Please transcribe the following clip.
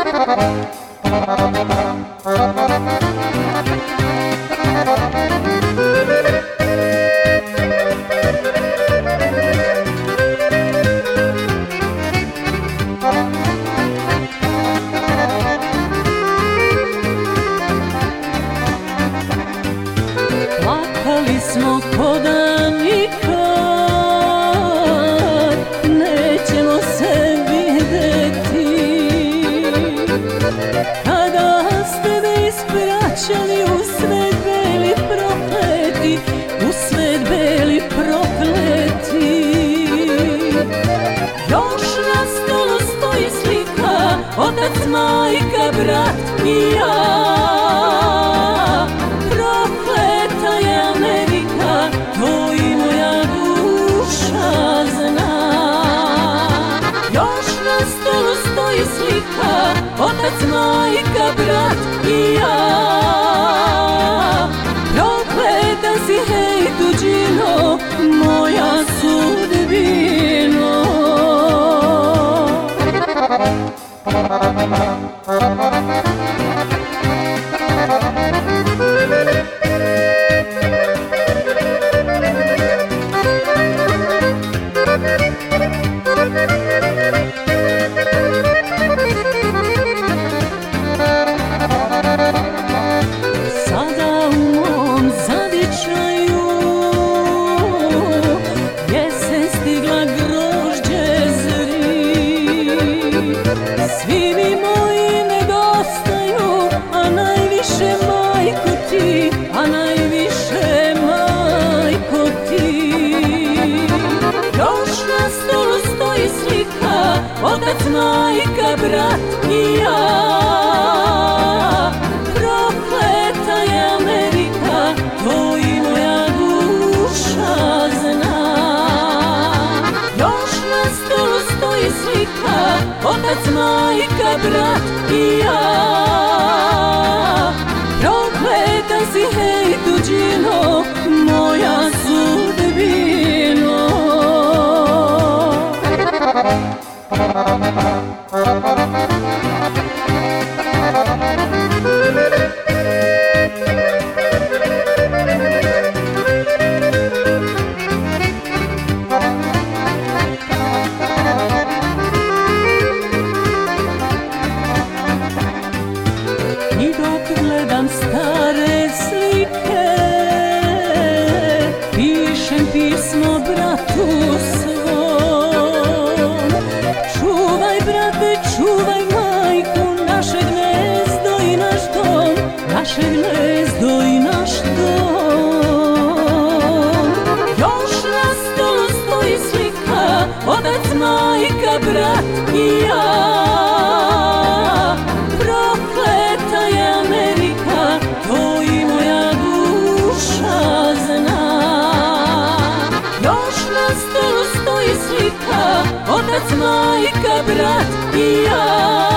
Plakali smo ko da nikad nećemo se videti. Kada ste me ispraćali u svet beli prokleti, u svet beli prokleti. Još na stolu stoji slika, otac, majka, brat i ja. Prokleta je Amerika, to i moja duša zna. Još na stolu stoji slika, otac, majka, brat i ja. Prokleta si, hej tuđino, moja sudbino. Sada u mom zavičaju jesen stigla, grožđe zri. Svi mi moji nedostaju, a najviše majko ti, a najviše majko ti. Još na stolu stoji slika, otac, majka, brat i ja. Prokleta je Amerika, to i moja duša zna. Još na stolu stoji slika, otac, majka, brat i ja. Prokleta si, hej tuđino, moja sudbino. I dok gledam stare slike, pišem pismo bratu svom. Čuvaj, brate, čuvaj majku, naše gnezdo i naš dom, naše gnezdo i naš dom. Još na stolu stoji slika, otac, majka, brat i ja. Prokleta je Amerika, to i moja duša zna. Još na stolu stoji slika, otac, majka, brat i ja.